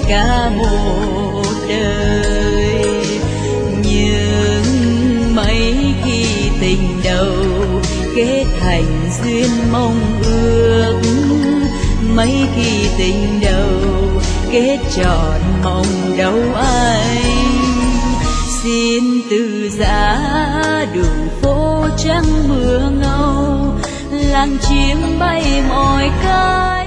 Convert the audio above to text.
cả một đời. Nhưng mấy khi tình đầu kết thành duyên mong ước, mấy khi tình đầu kết trọn mong đâu anh. Xin từ giã đường phố trắng mưa ngâu, làng chim bay mỏi ca